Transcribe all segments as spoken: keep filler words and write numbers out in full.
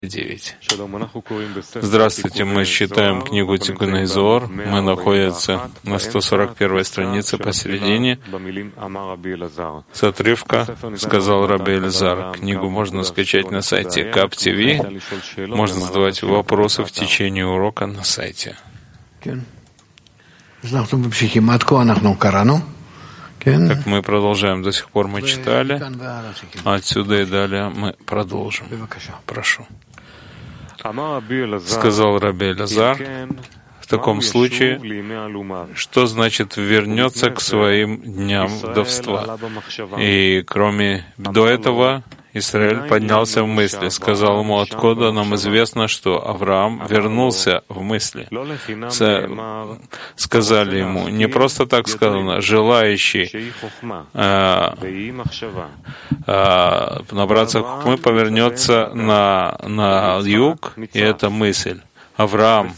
девять. Здравствуйте, мы читаем книгу Тикуней Зоар. Мы находимся на сто сорок первой странице посередине. С отрывка «Сказал Раби Элязар». Книгу можно скачать на сайте Кап ти ви. Можно задавать вопросы в течение урока на сайте. Так мы продолжаем. До сих пор мы читали. Отсюда и далее мы продолжим. Прошу. Сказал Раби Элязар, в таком случае, что значит вернется к своим дням вдовства? И кроме до этого Израиль поднялся в мысли, сказал ему, откуда нам известно, что Авраам вернулся в мысли. Сказали ему, не просто так сказано, желающий а, а, набраться хухмы повернется на, на юг, и это мысль. Авраам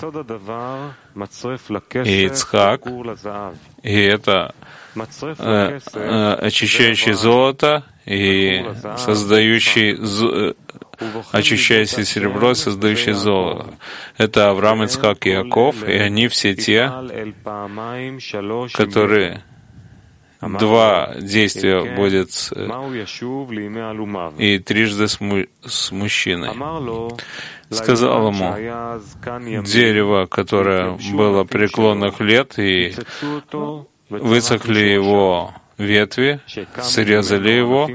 и Ицхак, и это э, э, очищающий золото и создающий, очищающий серебро, создающий золото. Это Авраам, Ицхак и Иаков, и они все те, которые два действия будет и трижды с, му, с мужчиной. Сказал ему, дерево, которое было преклонных лет, и высохли его ветви, срезали его,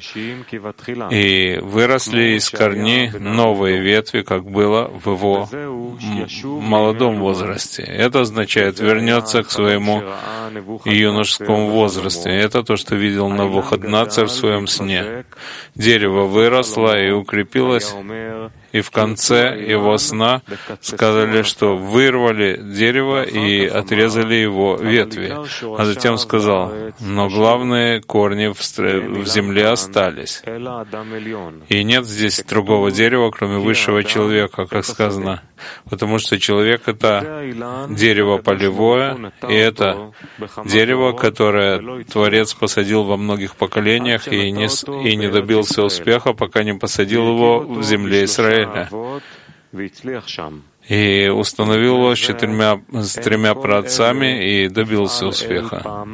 и выросли из корней новые ветви, как было в его молодом возрасте. Это означает, вернется к своему юношескому возрасту. Это то, что видел Навуходоносор в своем сне. Дерево выросло и укрепилось, и в конце его сна сказали, что вырвали дерево и отрезали его ветви. А затем сказал, но главные корни в, в земле остались. И нет здесь другого дерева, кроме высшего человека, как сказано. Потому что человек — это дерево полевое, и это дерево, которое Творец посадил во многих поколениях и не, и не добился успеха, пока не посадил его в земле Израиля. И установил его с четырьмя, с тремя праотцами и добился успеха.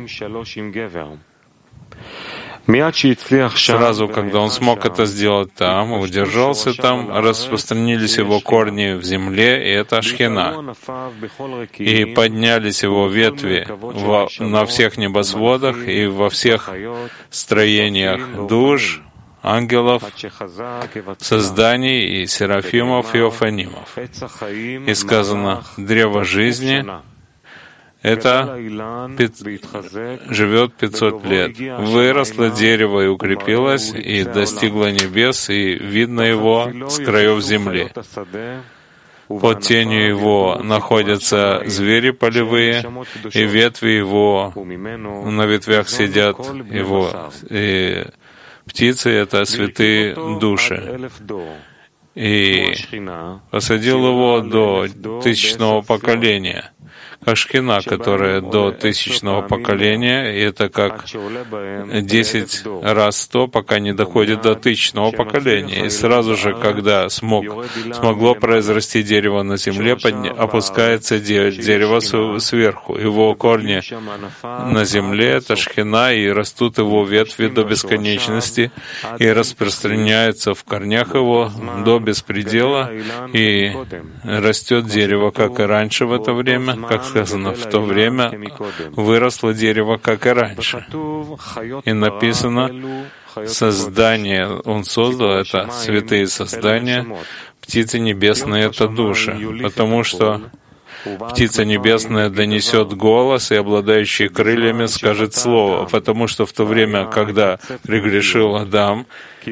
Сразу, когда он смог это сделать там, удержался там, распространились его корни в земле, и это Шхина. И поднялись его ветви во, на всех небосводах и во всех строениях душ, ангелов, созданий и серафимов и офанимов. И сказано, древо жизни — это пи... живет пятьсот лет. Выросло дерево и укрепилось, и достигло небес, и видно его с краев земли. Под тенью его находятся звери полевые, и ветви его, на ветвях сидят его, и птицы — это святые души. И посадил его до тысячного поколения, как Шхина, которая до тысячного поколения, и это как десять раз сто, пока не доходит до тысячного поколения. И сразу же, когда смог, смогло произрасти дерево на земле, подня, опускается дерево сверху. Его корни на земле — это Шхина, и растут его ветви до бесконечности, и распространяются в корнях его до беспредела, и растет дерево, как и раньше в это время, как сказано, в то время выросло дерево, как и раньше. И написано, создание он создал, это святые создания, птицы небесные — это души, потому что птица небесная донесет голос, и обладающий крыльями скажет слово, потому что в то время, когда прегрешил Адам,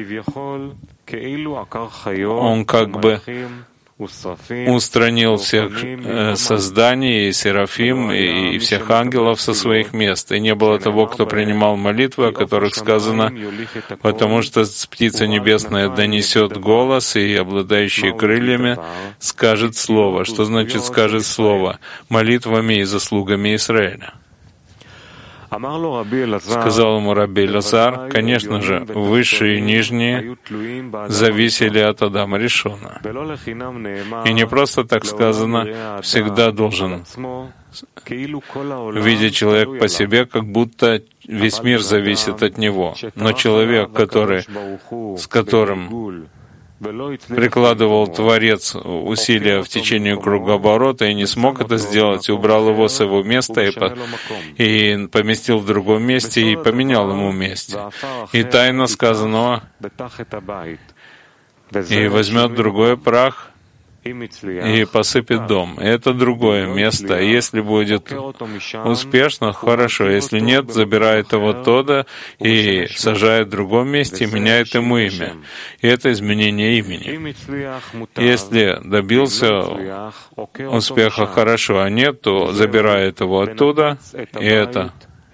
он как бы устранил всех э, созданий, и серафим, и, и всех ангелов со своих мест. И не было того, кто принимал молитвы, о которых сказано, потому что птица небесная донесет голос, и обладающий крыльями скажет слово. Что значит скажет слово? Молитвами и заслугами Израиля. Сказал ему Раби Элазар, конечно же, высшие и нижние зависели от Адама Ришона. И не просто так сказано, всегда должен видеть человек по себе, как будто весь мир зависит от него. Но человек, который, с которым прикладывал Творец усилия в течение кругооборота и не смог это сделать, и убрал его с его места и, по, и поместил в другом месте и поменял ему место. И тайна сказанного, и возьмет другой прах и посыпет дом. Это другое место. Если будет успешно, хорошо. Если нет, забирает его туда и сажает в другом месте, и меняет ему имя. И это изменение имени. Если добился успеха, хорошо, а нет, то забирает его оттуда, и это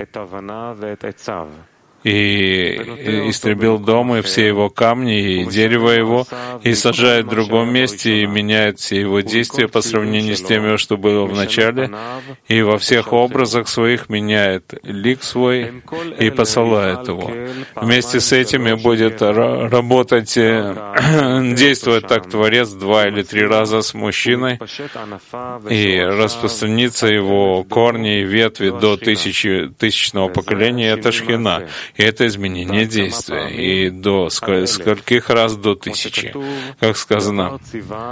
и истребил дом и все его камни, и дерево его, и сажает в другом месте, и меняет все его действия по сравнению с теми, что было в начале, и во всех образах своих меняет лик свой и посылает его. Вместе с этим и будет работать, действовать так Творец два или три раза с мужчиной, и распространится его корни и ветви до тысячи, тысячного поколения, это Шхина. И это изменение действия. И до скольких раз до тысячи, как сказано.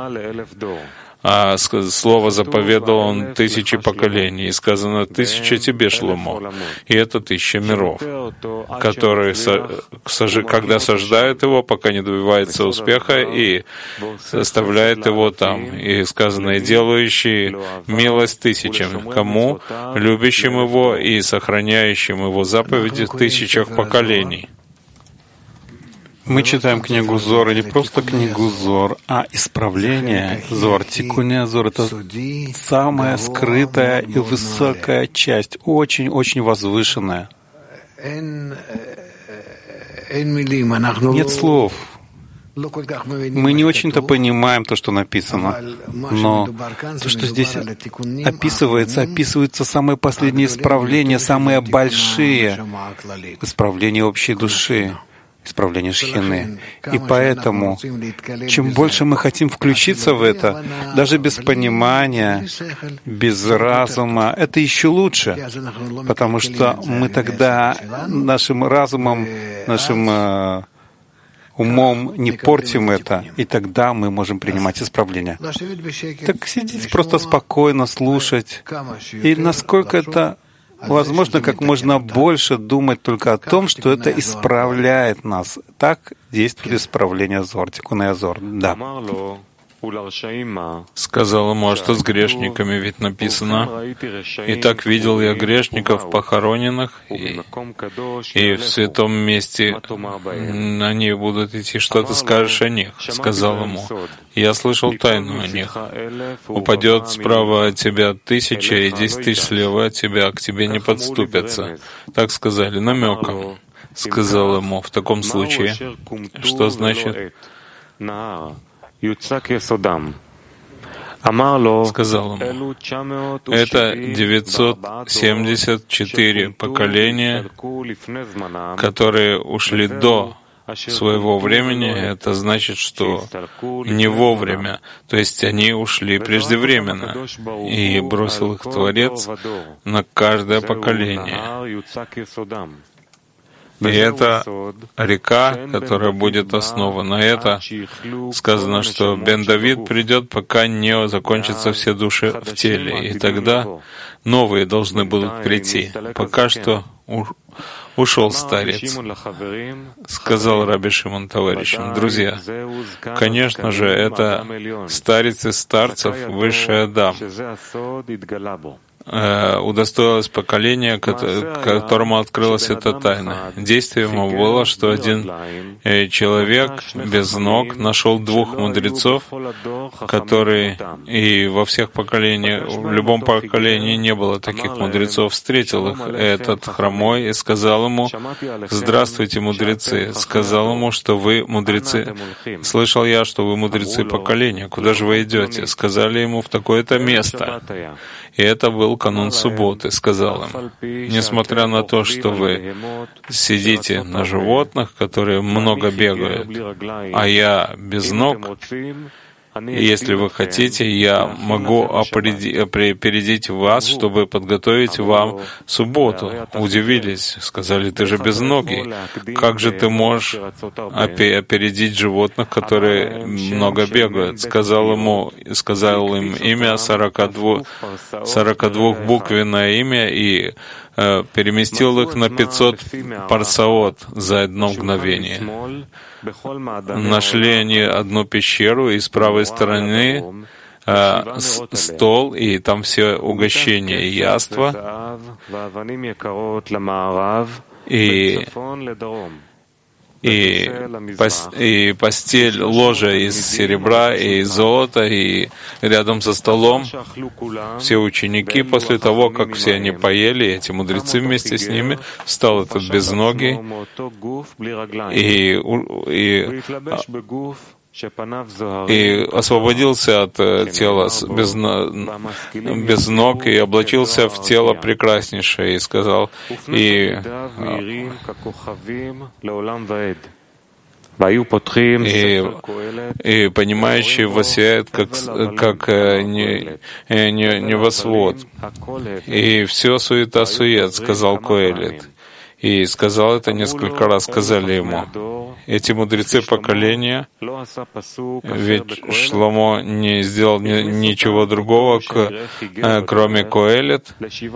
А слово заповедал он тысячи поколений. И сказано тысяча тебе, Шломо. И это тысяча миров, которые, когда сождают его, пока не добивается успеха, и составляет его там. И сказано, и делающий милость тысячам. Кому? Любящим его и сохраняющим его заповеди в тысячах поколений. Мы читаем книгу Зор, и не просто книгу Зор, а исправление Зор, тикуне Зор. Это самая скрытая и высокая часть, очень-очень возвышенная. Нет слов. Мы не очень-то понимаем то, что написано, но то, что здесь описывается, описываются самые последние исправления, самые большие исправления общей души, исправление Шхины. И поэтому, чем больше мы хотим включиться в это, даже без понимания, без разума, это еще лучше, потому что мы тогда нашим разумом, нашим э, умом не портим это, и тогда мы можем принимать исправление. Так сидеть просто спокойно, слушать, и насколько это возможно, как можно больше думать только о том, что это исправляет нас. Так действует исправление Зор, тикун Зор. Да. Сказал ему, а что с грешниками, ведь написано, «И так видел я грешников похороненных, и, и в святом месте они будут идти. Что ты скажешь о них?» Сказал ему, «Я слышал тайну о них. Упадет справа от тебя тысяча, и десять тысяч слева от тебя, к тебе не подступятся». Так сказали, намеком. Сказал ему, в таком случае, что значит сказал ему, это девятьсот семьдесят четыре поколения, которые ушли до своего времени. Это значит, что не вовремя, то есть они ушли преждевременно, и бросил их Творец на каждое поколение. И это река, которая будет основана. Это сказано, что Бен Давид придет, пока не закончатся все души в теле. И тогда новые должны будут прийти. Пока что ушел старец. Сказал Раби Шимон товарищам, друзья, конечно же, это старец из старцев, высший Адам. Удостоилось поколение, которому открылась эта тайна. Действие ему было, что один человек без ног нашел двух мудрецов, которые и во всех поколениях, в любом поколении не было таких мудрецов, встретил их этот хромой и сказал ему: «Здравствуйте, мудрецы!» Сказал ему, что вы мудрецы. «Слышал я, что вы мудрецы поколения. Куда же вы идете?» Сказали ему: «В такое-то место». И это был был канун субботы, сказал им: несмотря на то, что вы сидите на животных, которые много бегают, а я без ног, и если вы хотите, я могу опередить вас, чтобы подготовить вам субботу. Удивились, сказали: ты же безногий. Как же ты можешь опередить животных, которые много бегают? Сказал ему, сказал им имя, сорокадвухбуквенное имя, и э, переместил их на пятьсот парсаот за одно мгновение. Нашли они одну пещеру, и с правой стороны э, стол, и там все угощения и яства, и, и, пос, и постель, ложа из серебра и золота, и рядом со столом все ученики, после того, как все они поели, эти мудрецы вместе с ними, встал этот безногий и, и, и освободился от тела без, без ног и облачился в тело прекраснейшее, и сказал, и, и, и понимающий воссияет, как, как не, не, небосвод. И все суета-сует, сказал Коэлет. И сказал это несколько раз, сказали ему. Эти мудрецы поколения, ведь Шломо не сделал ни, ничего другого, к, кроме Коэлет,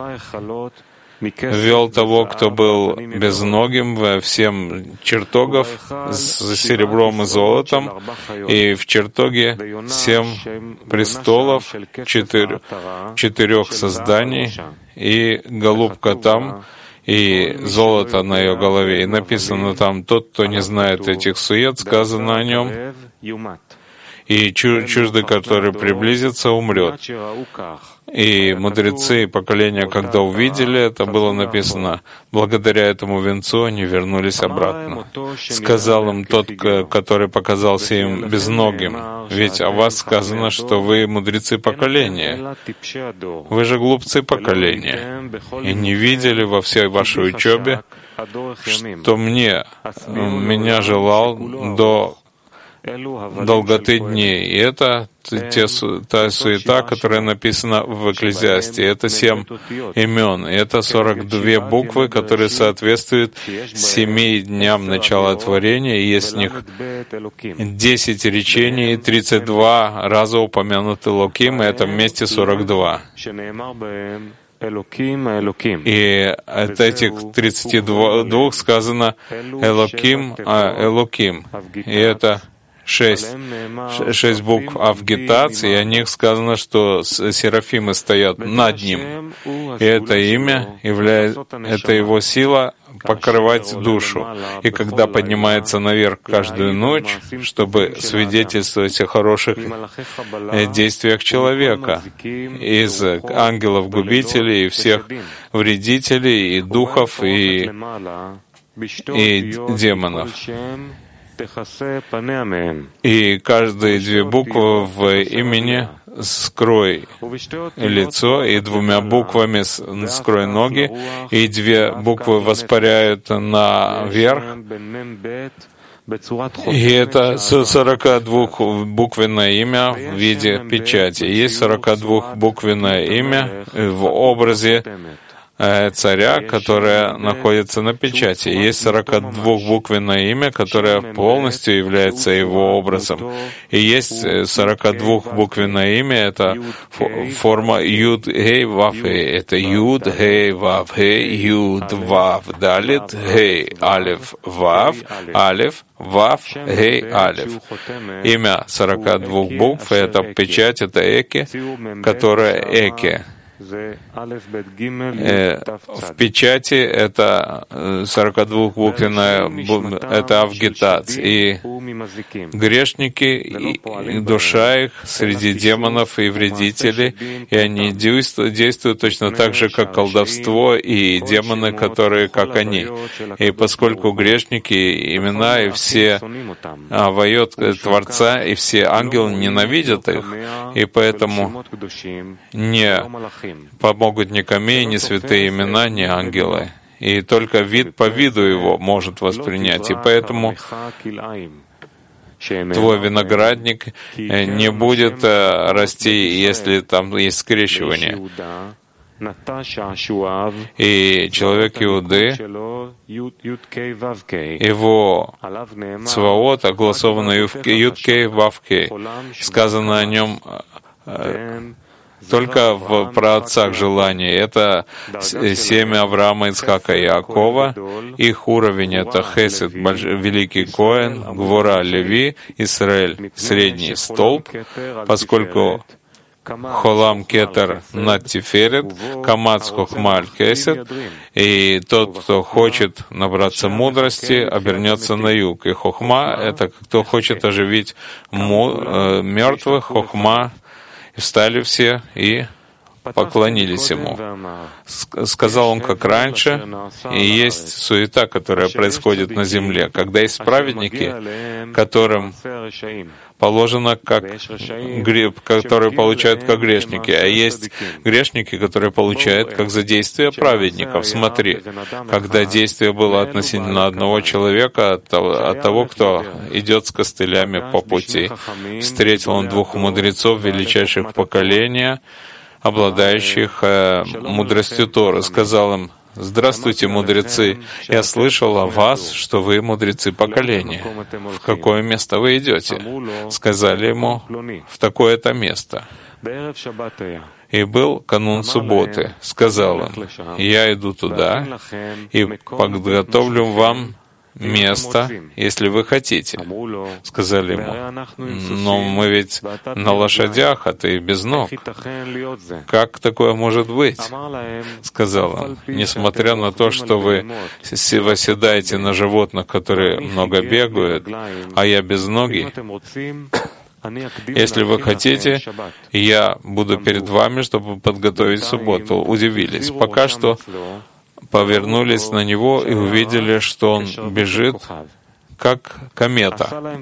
ввел того, кто был безногим, во всем чертогов с серебром и золотом, и в чертоге семь престолов, четыре, четырех созданий, и голубка там, и золото на ее голове. И написано там: тот, кто не знает этих сует, сказано о нем, и чуждый, который приблизится, умрет. И мудрецы поколения, когда увидели это, было написано: благодаря этому венцу они вернулись обратно. Сказал им тот, который показался им безногим: ведь о вас сказано, что вы мудрецы поколения. Вы же глупцы поколения, и не видели во всей вашей учебе, что мне, меня желал до долготы дней. И это те, та суета, которая написана в Экклезиасте. Это семь имен. И это сорок две буквы, которые соответствуют семи дням начала творения. И есть в них десять речений, тридцать два раза упомянуты Элоким, и это вместе сорок два. И от этих тридцати двух сказано Элоким, а Элоким. И это Шесть, шесть букв авгитации, и о них сказано, что серафимы стоят над ним. И это имя является, это его сила покрывать душу. И когда поднимается наверх каждую ночь, чтобы свидетельствовать о хороших действиях человека, из ангелов-губителей, и всех вредителей, и духов, и, и демонов. И каждые две буквы в имени «скрой лицо», и двумя буквами «скрой ноги», и две буквы воспаряют наверх. И это сорокадвухбуквенное имя в виде печати. Есть сорокадвухбуквенное имя в образе царя, которое находится на печати. Есть сорокадвухбуквенное имя, которое полностью является его образом. И есть сорокадвухбуквенное имя, это форма Юд Гей Вав Гей. Это Юд Гей Вав Гей, Юд Вав Далит Гей Алев Вав, Алев Вав Гей Алев. Имя сорока двух букв — это печать, это Эке, которая Эке. В печати это сорокадвухбуквенная, это авгитац. И грешники, и душа их среди демонов и вредителей, и они действуют, действуют точно так же, как колдовство и демоны, которые как они. И поскольку грешники, имена и все авойот Творца, и все ангелы ненавидят их, и поэтому не помогут ни камень, ни святые имена, ни ангелы. И только вид по виду его может воспринять. И поэтому твой виноградник не будет расти, если там есть скрещивание. И человек Иуды, его Цваот, огласовано Юд-Кей, Вав-Кей, сказано о нем только в праотцах желаний. Это семя Авраама, Ицхака и Иакова. Их уровень — это Хесед, великий Коэн, Гвора, Леви, Исраэль, средний столб, поскольку Холам Кетер над Тиферет, Камац Хохмаль Кесет, и тот, кто хочет набраться мудрости, обернется на юг. И Хохма — это кто хочет оживить мертвых, Хохма. Встали все и поклонились ему. Сказал он, как раньше, и есть суета, которая происходит на земле, когда есть праведники, которым положено как греб, которые получают как грешники, а есть грешники, которые получают как за действия праведников. Смотри, когда действие было относительно одного человека, от того, от того, кто идет с костылями по пути, встретил он двух мудрецов величайших поколения, обладающих э, мудростью Торы, сказал им: «Здравствуйте, мудрецы! Я слышал о вас, что вы мудрецы поколения. В какое место вы идете?» Сказали ему: «В такое-то место». И был канун субботы. Сказал им: «Я иду туда и подготовлю вам место, если вы хотите». Сказали ему: «Но мы ведь на лошадях, а ты без ног. Как такое может быть?» Сказал он: «Несмотря на то, что вы восседаете на животных, которые много бегают, а я безногий, если вы хотите, я буду перед вами, чтобы подготовить субботу». Удивились. Пока что повернулись на него и увидели, что он бежит, как комета.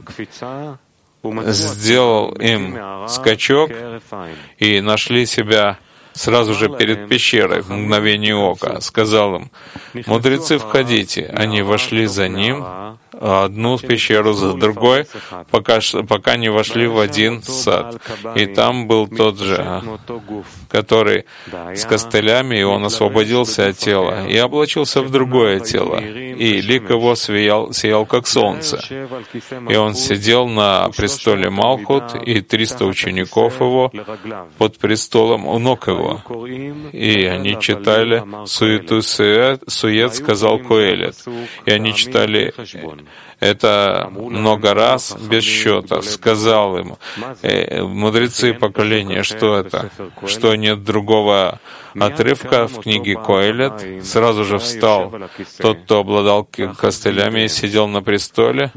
Сделал им скачок и нашли себя сразу же перед пещерой в мгновение ока. Сказал им: «Мудрецы, входите». Они вошли за ним, одну пещеру за другой, пока, пока не вошли в один сад. И там был тот же, который с костылями, и он освободился от тела и облачился в другое тело. И лик его сиял, сиял как солнце. И он сидел на престоле Малхут, и триста учеников его под престолом у ног его. И они читали «Суету сует», сует сказал Коэлет. И они читали это много раз, без счета. Сказал им: э, мудрецы поколения, что это? Что нет другого отрывка в книге Коэлет? Сразу же встал тот, кто обладал костылями и сидел на престоле,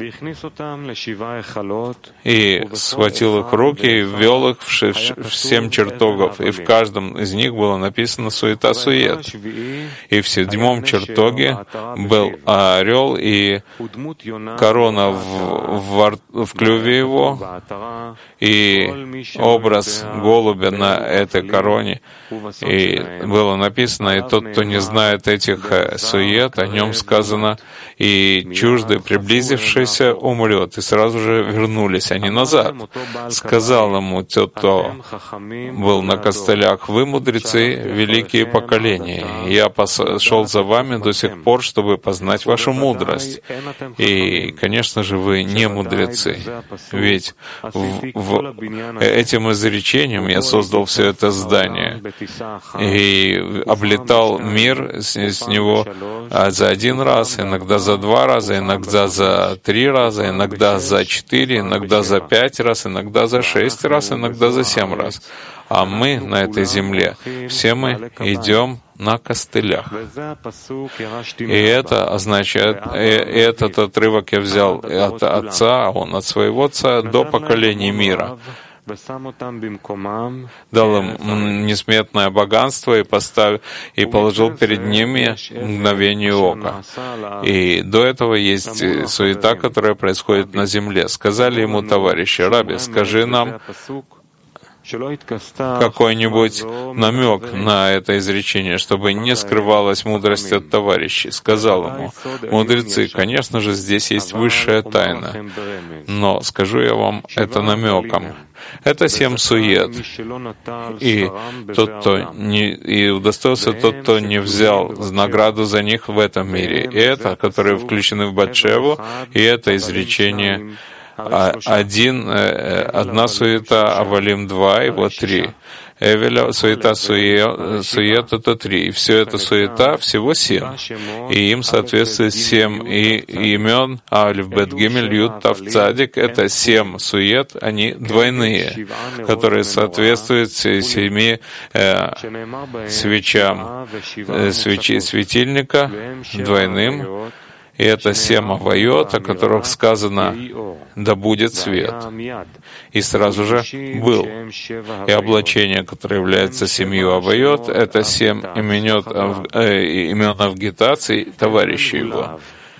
и схватил их в руки и ввел их в семь чертогов, и в каждом из них было написано «Суета-сует». И в седьмом чертоге был орел и корона в, в, в клюве его, и образ голубя на этой короне. И было написано: «И тот, кто не знает этих сует, о нем сказано, и чуждый, приблизившийся, умрет». И сразу же вернулись они назад. Сказал ему тот, кто был на костылях: «Вы, мудрецы, великие поколения. Я пошел за вами до сих пор, чтобы познать вашу мудрость». И, конечно же, вы не мудрецы. Ведь в, в, этим изречением я создал все это здание и облетал мир с, с него за один раз, иногда за два раза, иногда за три раза, иногда за четыре, иногда за пять раз, иногда за шесть раз, иногда за семь раз. А мы на этой земле, все мы идем на костылях. И это означает, и этот отрывок я взял от отца, он от своего отца, до поколений мира. Дал им несметное богатство и, поставил, и положил перед ними мгновение ока. И до этого есть суета, которая происходит на земле. Сказали ему товарищи: «Раби, скажи нам, какой-нибудь намек на это изречение, чтобы не скрывалась мудрость от товарищей. Сказал ему: мудрецы, конечно же, здесь есть высшая тайна, но скажу я вам это намеком. Это семь сует, и тот, кто не, и удостоился тот, кто не взял награду за них в этом мире. И это, которые включены в Батшеву, и это изречение один, одна суета, Авалим два, и вот три. Эвеля, суета, суе, сует — это три. И все это суета, всего семь. И им соответствует семь и имен Алиф, Бет, Гимель, Ют, Тав, Цадик. Это семь сует, они двойные, которые соответствуют семи э, свечам э, свечи светильника, двойным. И это семь авайот, о которых сказано: «Да будет свет». И сразу же был. И облачение, которое является семью авайот, это семь имен, э, имен авгитаций, товарищей его.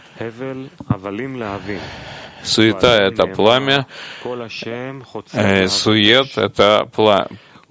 Суета — это пламя, э, сует — это пла...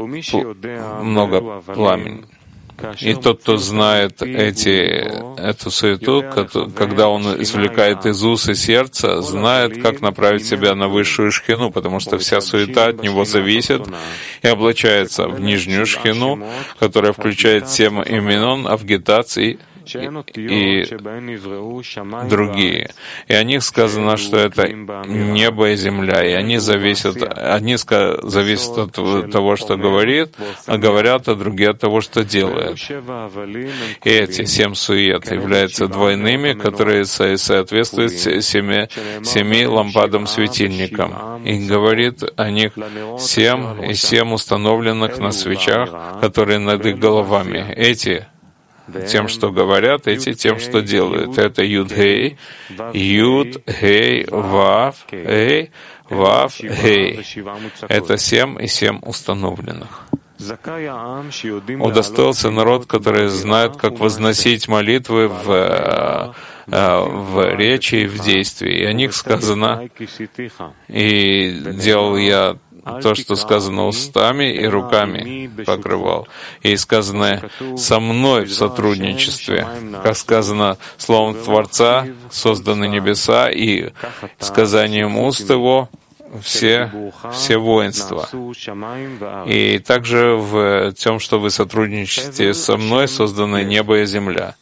много пламени. И тот, кто знает эти, эту суету, когда он извлекает из уст и сердца, знает, как направить себя на высшую шхину, потому что вся суета от него зависит и облачается в нижнюю шхину, которая включает семь имен, авгитаций и другие. И о них сказано, что это небо и земля, и они зависят, одни зависят от того, что говорит, а говорят, а другие от того, что делают. И эти семь сует являются двойными, которые соответствуют семи, семи лампадам светильникам. И говорит о них семь и семь установленных на свечах, которые над их головами. Эти тем, что говорят, эти тем, что делают. Это Юд-Хей, Юд-Хей, Вав, Хей, Вав, Хей. Это семь и семь установленных. Удостоился народ, который знает, как возносить молитвы в, в речи и в действии. И о них сказано: «И делал я то, что сказано устами и руками покрывал». И сказано: «Со мной в сотрудничестве». Как сказано, словом Творца созданы небеса, и сказанием уст его все, все воинства. И также в том, что вы сотрудничаете со мной, созданы небо и земля.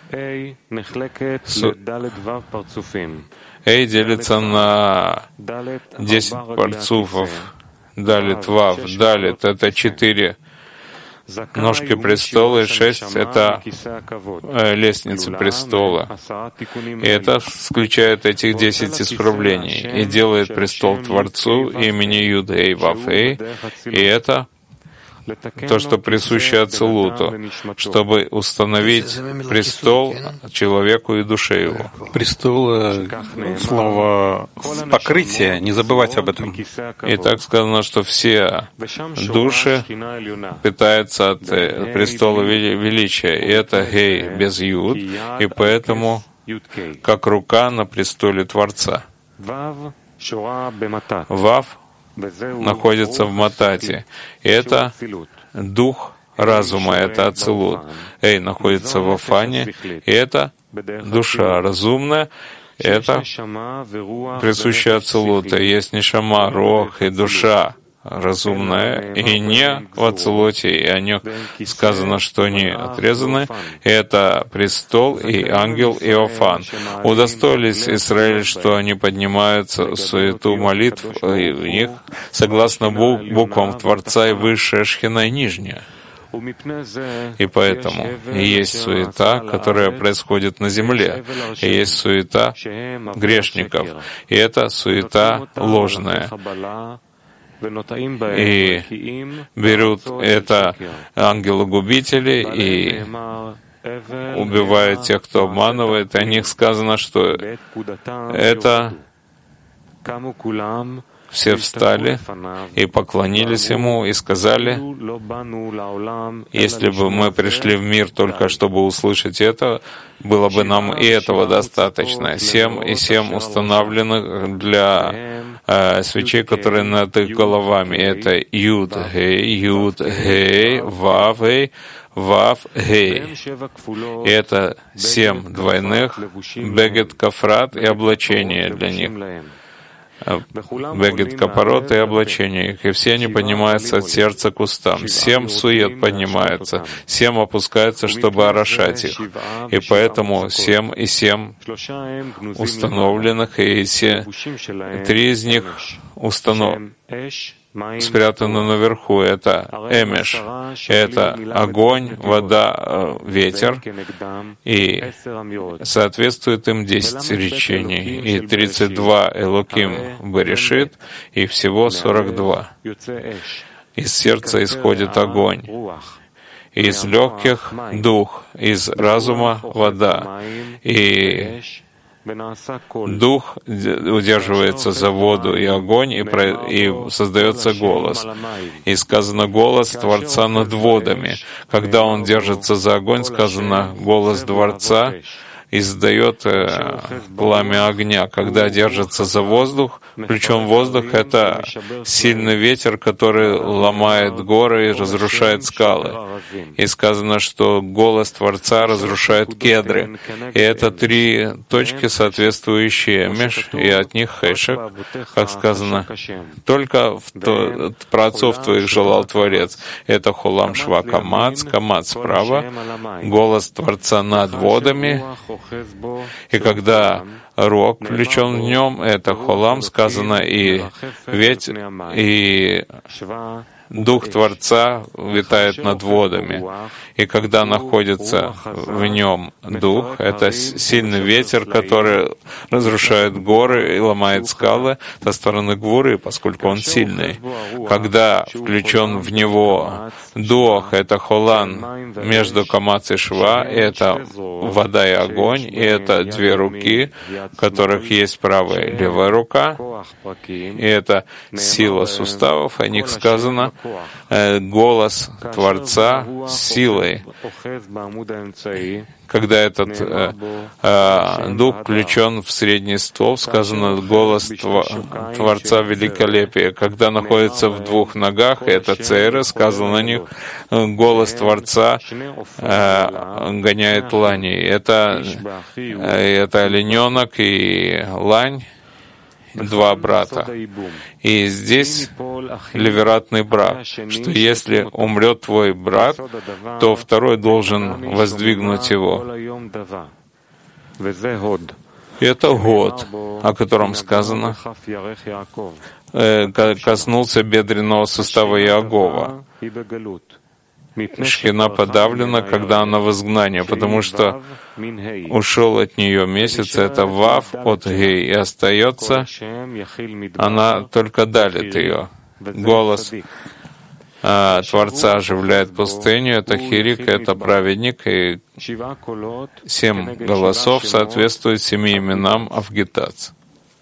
Су... Эй делится на десять парцуфов. Далит, Вав, Далит — это четыре ножки престола, и шесть — это лестницы престола. И это включает этих десять исправлений и делает престол Творцу имени Юд-Хей, Вав-Хей, и это то, что присуще Ацилуту, чтобы установить престол человеку и душе его. Престол — слово покрытие, не забывать об этом. И так сказано, что все души питаются от престола величия, и это Гей без Юд, и поэтому как рука на престоле Творца. Вав находится в Матате. И это дух разума, это Ацилут. Эй находится в Афане, и это душа разумная, это присущая Ацилута. Есть нишама, рох и душа разумная, и не в Ацилуте, и о них сказано, что они отрезаны. Это престол и ангел Иофан. Удостоились Израиль, что они поднимаются в суету молитв, и у них, согласно буквам Творца, и высшая шхина, и нижняя. И поэтому и есть суета, которая происходит на земле, и есть суета грешников, и это суета ложная. И берут это ангелы-губители и убивают тех, кто обманывает. О них сказано, что это все встали и поклонились Ему и сказали: «Если бы мы пришли в мир только чтобы услышать это, было бы нам и этого достаточно». Семь и семь установленных для э, свечей, которые над их головами. Это Юд Гей, Юд Гей, Вав Гей, Вав Гей. И это семь двойных, Бегет Кафрат и облачение для них. Бегет Капарот и облачение их. И все они поднимаются от сердца к устам. Семь сует поднимается, семь опускается, чтобы орошать их. И поэтому семь и семь установленных, и все, три из них установлены, спрятаны наверху. Это Эмеш, это огонь, вода, ветер, и соответствует им десять речений, и тридцать два Элоким Берешит, и всего сорок два. Из сердца исходит огонь, из легких — дух, из разума — вода, и дух удерживается за воду и огонь, и, про, и создается голос. И сказано голос Творца над водами. Когда он держится за огонь, сказано голос Творца издает э, пламя огня. Когда держится за воздух, причем воздух — это сильный ветер, который ломает горы и разрушает скалы. И сказано, что голос Творца разрушает кедры. И это три точки, соответствующие Меш, и от них Хешек, как сказано, только в то, про отцов твоих желал Творец. Это Холам Шва Камац, Камац справа, голос Творца над водами. И когда рог включен в нем, это Холам, сказано, и ветер, и Дух Творца витает над водами. И когда находится в нем Дух, это сильный ветер, который разрушает горы и ломает скалы со стороны Гвуры, поскольку он сильный. Когда включен в него Дух, это Холан между Камац и Шва, это вода и огонь, и это две руки, в которых есть правая и левая рука, и это сила суставов, о них сказано, голос Творца с силой. Когда этот э, э, дух включен в средний стол, сказано голос Творца великолепия. Когда находится в двух ногах, это цейры, сказано на них, голос Творца э, гоняет ланей. Это, э, это олененок и лань, два брата. И здесь левератный брак, что если умрет твой брат, то второй должен воздвигнуть его. И это год, о котором сказано, э, коснулся бедренного сустава Иакова. Шхина подавлена, когда она в изгнании, потому что ушел от нее месяц, это Вав от Гей, и остается, она только далит ее. Голос а, Творца оживляет пустыню, это Хирик, это праведник, и семь голосов соответствуют семи именам Авгитац.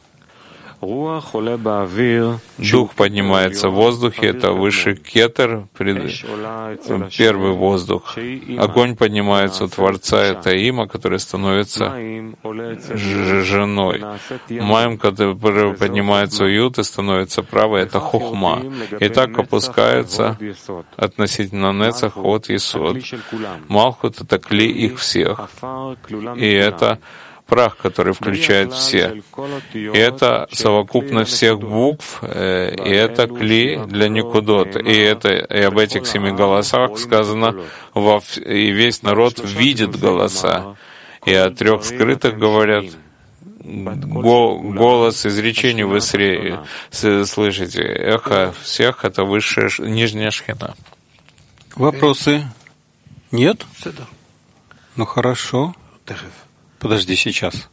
Дух поднимается в воздухе, это высший кетер, первый воздух. Огонь поднимается у Творца, это Има, который становится женой. Маим, который поднимается у Ют и становится правой, это Хохма. И так опускается относительно Нецах от Есод. Малхут — это кли их всех. И это прах, который включает все. И это совокупность всех букв, э, и это кли для никудот. И это и об этих семи голосах сказано, во, и весь народ видит голоса. И о трех скрытых говорят, го, голос изречений вы сре, слышите. Эхо всех — это высшая, нижняя шхина. Вопросы? Нет? Ну хорошо. Подожди сейчас.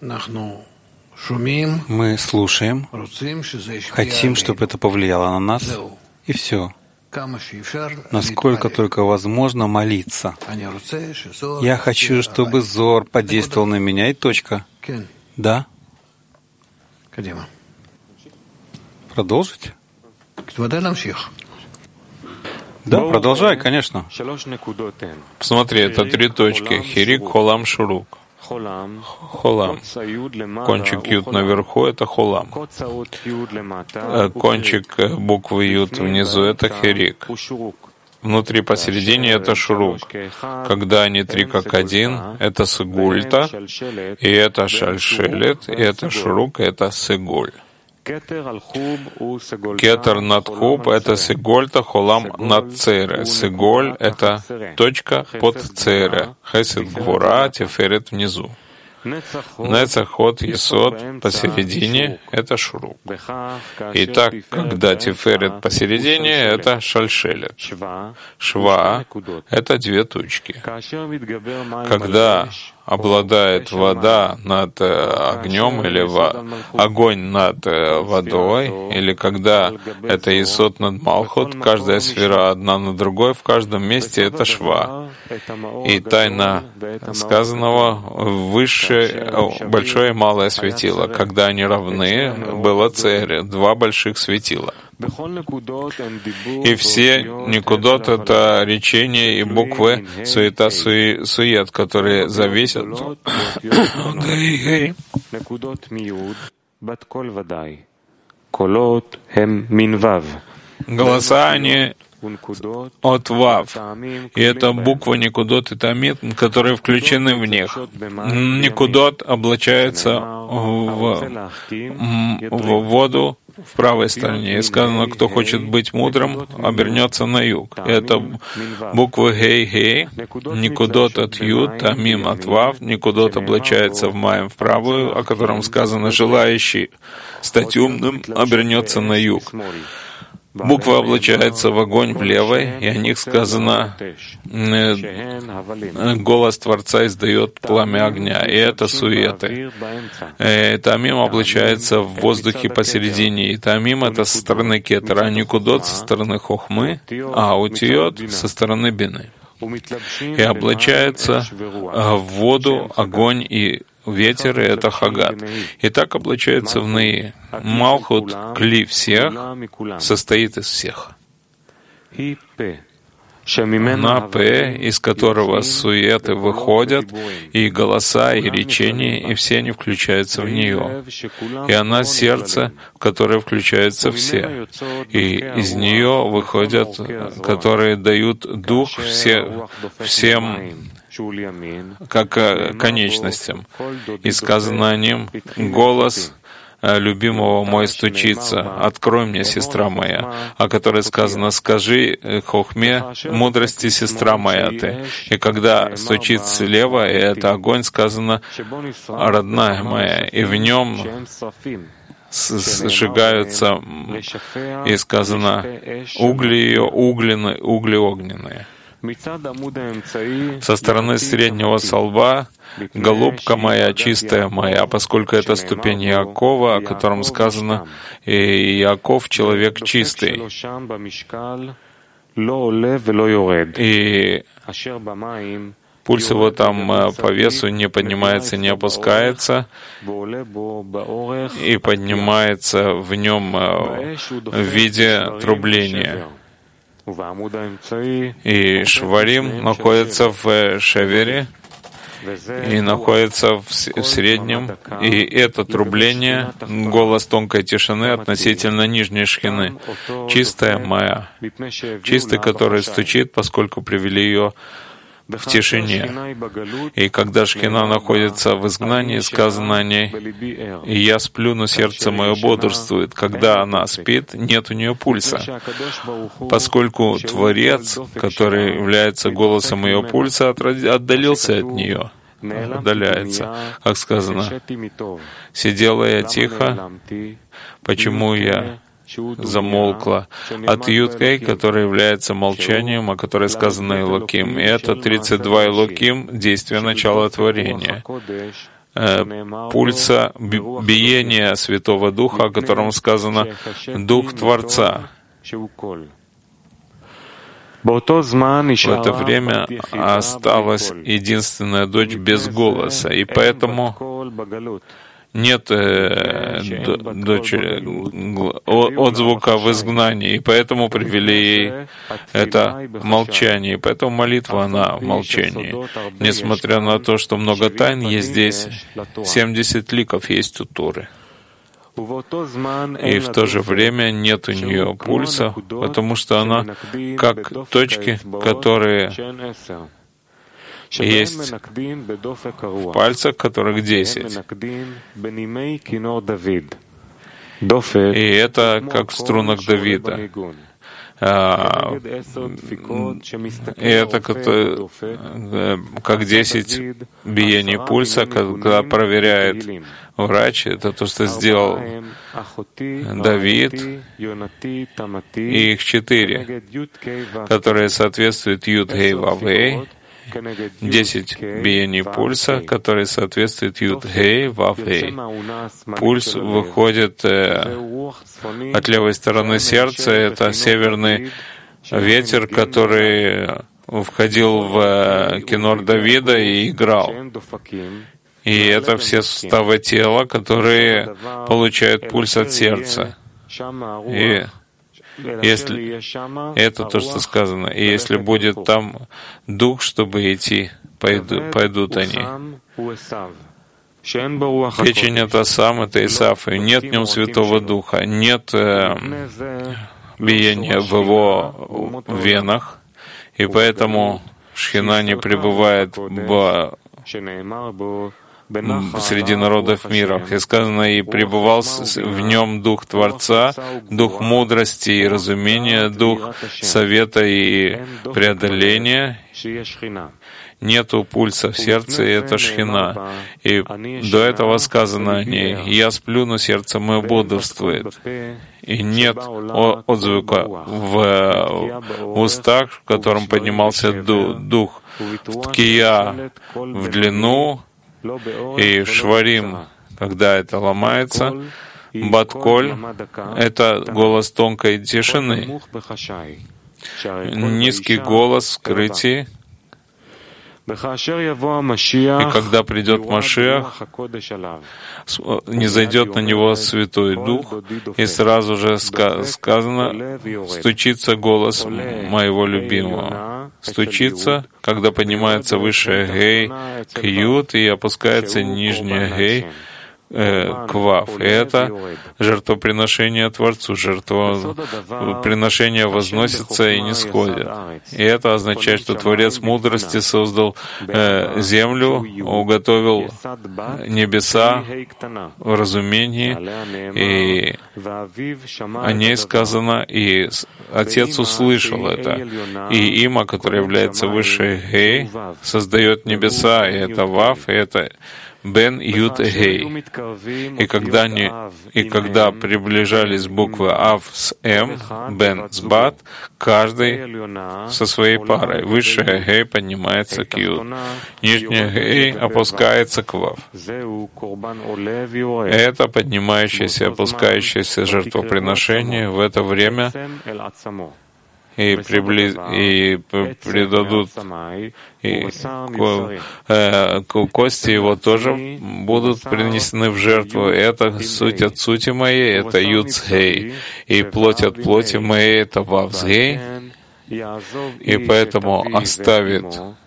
Мы слушаем, хотим, чтобы это повлияло на нас, и все. Насколько только возможно молиться. Я хочу, чтобы Зор подействовал на меня, и точка. Да? Продолжить? Да, продолжай, конечно. Посмотри, это три точки. Хирик, Холам, Шурук. Холам. Кончик ют наверху — это холам. Кончик буквы ют внизу — это херик. Внутри посередине — это шурук. Когда они три как один, это сигульта, и это шальшелет, и это шурук, и это сигуль. Кетер над хуб — это сигольта, холам над цере. Сиголь — это точка под цере. Хесед гвура, теферет внизу. Нецахот, есот посередине — это шурук. Итак, когда тиферет посередине, это шальшелет. Шва — это две точки. Когда обладает вода над огнем или во... огонь над водой, или когда это есот над малхут, каждая сфера одна на другой, в каждом месте это шва. И тайна сказанного высшее, большое и малое светило. Когда они равны, было церь, два больших светила. И все никудот — это речения и буквы суета суи, сует, которые зависят от голоса, они от вав. И это буква никудот и тамид, которые включены в них. Никудот облачается в, в воду в правой стороне. И сказано, кто хочет быть мудрым, обернется на юг. Это буквы гей-гей, никудот от ют, тамим от вав, никудот облачается в маем в правую, о котором сказано, желающий стать умным обернется на юг. Буква облачается в огонь в левой, и о них сказано, голос Творца издает пламя огня, и это суеты. Тамим облачается в воздухе посередине, и тамим — это со стороны кетера, а никудот со стороны хохмы, а утиот со стороны бины. И облачается в воду, огонь и ветер, и это хагат. И так облачается в Неи. Малхут, кли всех, состоит из всех. Она П, из которого суеты выходят, и голоса, и речения, и все они включаются в нее. И она сердце, в которое включаются все. И из нее выходят, которые дают дух все, всем, как конечностям. И сказано о ним: голос любимого мой стучится, открой мне, сестра моя, о которой сказано: скажи хохме мудрости, сестра моя ты. И когда стучит слева, и это огонь, сказано: родная моя, и в нем сжигаются, и сказано: угли ее углены, угли огненные. Со стороны среднего столба: голубка моя, чистая моя, поскольку это ступень Иакова, о котором сказано: и Иаков — человек чистый, и пульс его там по весу не поднимается, не опускается, и поднимается в нем в виде трубления. И шварим находится в шевере и находится в среднем, и это трубление, голос тонкой тишины относительно нижней шхины, чистая моя, чистый, который стучит, поскольку привели ее в тишине. И когда шхина находится в изгнании, сказано о ней: «И я сплю, но сердце мое бодрствует». Когда она спит, нет у нее пульса. Поскольку Творец, который является голосом ее пульса, отдалился от нее, отдаляется. Как сказано: «Сидела я тихо, почему я замолкла от Юткей, который является молчанием, о которой сказано Элоким». И это тридцать два Элоким, действие начала творения. Пульса, биения Святого Духа, о котором сказано «Дух Творца». В это время осталась единственная дочь без голоса, и поэтому нет э, дочери отзвука в изгнании, и поэтому привели ей это молчание, и поэтому молитва, она в молчании. Несмотря на то, что много тайн есть здесь, семьдесят ликов есть у Торы. И в то же время нет у нее пульса, потому что она как точки, которые есть в пальцах, которых десять. И это как в струнах Давида. А, и это как, как десять биений пульса, когда проверяет врач. Это то, что сделал Давид. И их четыре, которые соответствуют Юд, Гей, Вав, Гей. Десять биений пульса, которые соответствуют Юд, Гей, Вав, Гей. Пульс выходит э, от левой стороны сердца. Это северный ветер, который входил в э, кинор Давида и играл. И это все суставы тела, которые получают пульс от сердца. И если это то, что сказано, и если будет там дух, чтобы идти, пойду, пойдут они. Печень — это сам, это Исав, и нет в нем Святого Духа, нет э, биения в его венах, и поэтому Шхина не пребывает в среди народов мира. И сказано, и пребывал в нем Дух Творца, Дух мудрости и разумения, Дух совета и преодоления. Нету пульса в сердце, и это Шхина. И до этого сказано о ней: «Я сплю, но сердце мое бодрствует». И нет отзвука в устах, в котором поднимался дух, в ткия в длину, и шварим, когда это ломается. Батколь — это голос тонкой тишины, низкий голос в скрытии. И когда придет Машиах, не зайдет на него Святой Дух, и сразу же сказано: «Стучится голос моего любимого». Стучится, когда поднимается высшая Гей к Юд и опускается нижняя Гей э, к Вав. И это жертвоприношение Творцу. Жертвоприношение возносится и не сходит. И это означает, что Творец мудрости создал э, землю, уготовил небеса в разумении, и о ней сказано, и Отец услышал это. И Има, которая является высшей Гей, создает небеса, и это Вав, и это Бен Юд Гей. И когда, они, и когда приближались буквы Ав с М, Бен с Бат, каждый со своей парой. Высшая Гей поднимается к Юд. Нижняя Гей опускается к Вав. Это поднимающееся и опускающееся жертвоприношение в это время и, прибли... и предадут, и ко... э, кости его тоже будут принесены в жертву. Это суть от сути моей, это Юцгей, и плоть от плоти моей, это Вавсгей, и поэтому оставит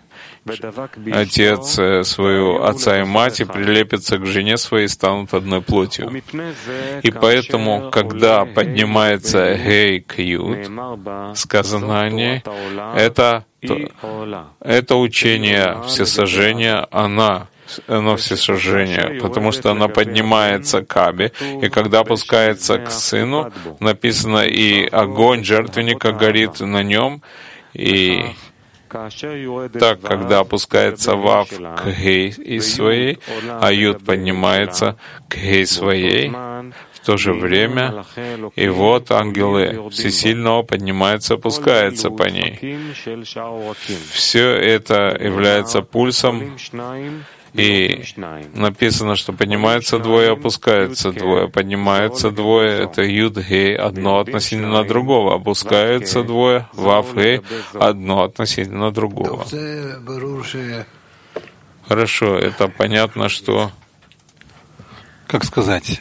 отец свою отца и мать и прилепится к жене своей, станут одной плотью. И поэтому, когда поднимается Гей к Юд, сказано о ней, это, это учение всесожжения, она оно всесожжение, потому что она поднимается к Абе, и когда опускается к Сыну, написано, и огонь жертвенника горит на нем, и так, когда опускается Вав к Гей и своей, а Юд поднимается к Гей своей, в то же время, и вот ангелы Всесильного поднимаются, опускаются по ней. Все это является пульсом, и написано, что поднимается двое, опускается двое. Поднимается двое — это Юд-Гей, одно относительно другого. Опускается двое, Вав-Гей, одно относительно другого. Хорошо, это понятно, что как сказать,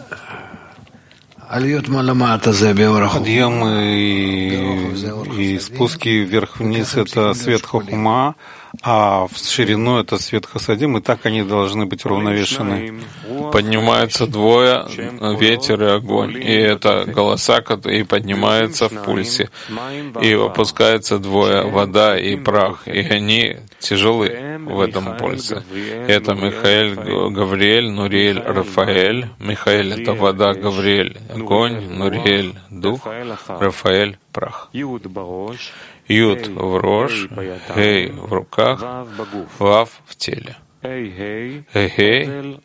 подъемы и, и спуски вверх-вниз — это свет хохма, а в ширину — это свет хасадим, и так они должны быть уравновешены. Поднимаются двое, ветер и огонь, и это голоса, и поднимаются в пульсе, и опускаются двое, вода и прах, и они тяжелы в этом пульсе. Это Михаэль, Гавриэль, Нуриэль, Рафаэль. Михаэль — это вода, Гавриэль — огонь, Нуриэль — дух, Рафаэль — прах. Юд в рож, Гей в руках, Вав в теле. Гей-гей.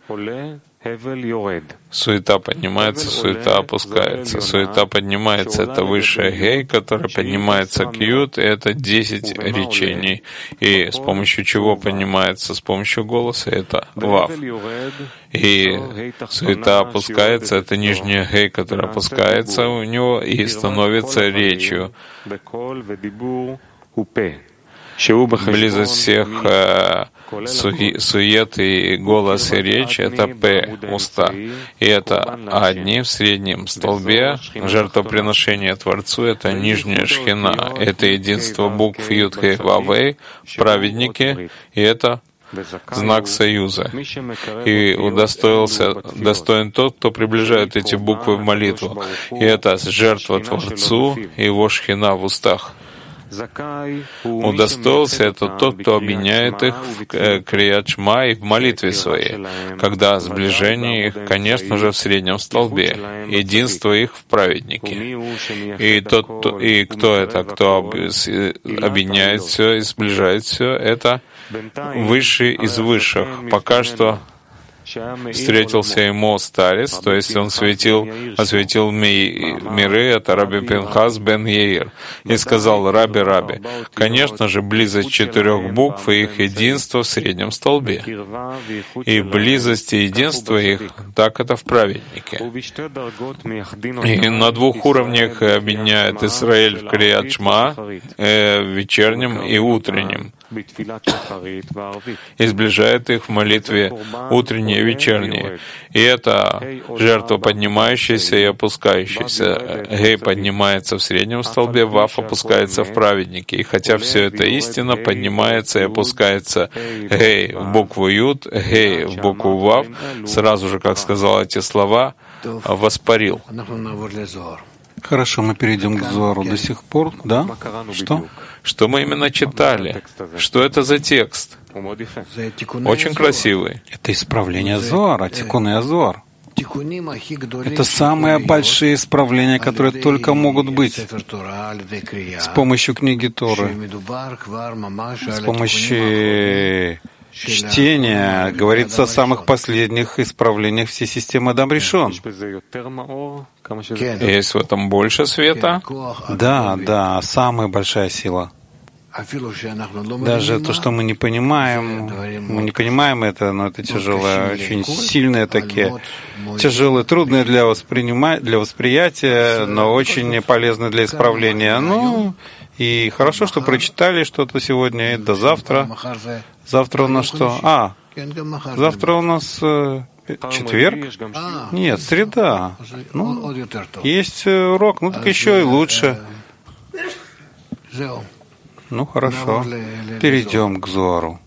Суета поднимается, суета опускается. Суета поднимается — это высшая гей, которая поднимается к юд, это десять речений. И с помощью чего поднимается? С помощью голоса — это вав. И суета опускается — это нижняя гей, которая опускается у него и становится речью. Близость всех э, суе, сует и голос и речь — это П, уста. И это одни в среднем столбе. Жертвоприношение Творцу — это нижняя шхина. Это единство букв Юд, Хей, Вав, Эй в праведнике. И это знак союза. И удостоился, достоин тот, кто приближает эти буквы в молитву. И это жертва Творцу и его шхина в устах. Удостоился — это тот, кто объединяет их в Крият Шма и в молитве своей, когда сближение их, конечно же, в среднем столбе, единство их в праведнике. И тот, кто, и кто это, кто объединяет все и сближает все, это высший из высших. Пока что встретился ему старец, то есть он светил, осветил ми, миры, это Раби Пинхас бен Яир, и сказал: Раби, Раби, конечно же, близость четырех букв и их единство в среднем столбе. И близость и единство их, так это в праведнике. И на двух уровнях объединяет Исраэль в Крият Шма, э, вечернем и утреннем, и сближает их в молитве утренней и вечерней. И это жертва поднимающаяся и опускающаяся. Гей поднимается в среднем столбе, Вав опускается в праведнике. И хотя все это истина, поднимается и опускается Гей в букву Юд, Гей в букву Вав, сразу же, как сказал эти слова, воспарил. Хорошо, мы перейдем к Зоару до сих пор, да? Что? Что мы именно читали? Что это за текст? Очень красивый. Это исправление Зоара, Тикун и Азоар. Это самые большие исправления, которые только могут быть с помощью книги Торы, с помощью чтения. Говорится о самых последних исправлениях всей системы Адам Ришон. Есть в этом больше света? Да, да, самая большая сила. Даже то, что мы не понимаем, мы не понимаем это, но это тяжелое, очень сильные такие, тяжелые, трудные для, воспринима... для восприятия, но очень полезные для исправления. Ну, и хорошо, что прочитали что-то сегодня, и до завтра. Завтра у нас что? А, завтра у нас э, четверг? Нет, среда. Ну, есть урок, ну так еще и лучше. Ну, хорошо. Перейдем к Зоару.